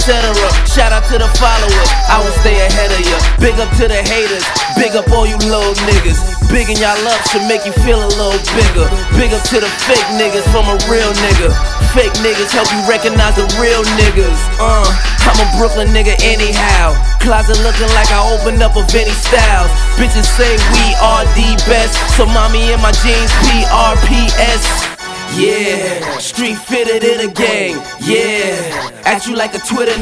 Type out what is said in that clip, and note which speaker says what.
Speaker 1: etc. Shout out to the followers, I will stay ahead of ya. Big up to the haters, big up all you little niggas. Biggin' y'all up should make you feel a little bigger. Big up to the fake niggas from a real nigga. Fake niggas help you recognize the real niggas. I'm a Brooklyn nigga anyhow. Closet looking like I opened up a Vinny Styles. Bitches say we are the best, so mommy in my jeans PRPS. Yeah, street fitted in a gang. Yeah, act you like a Twitter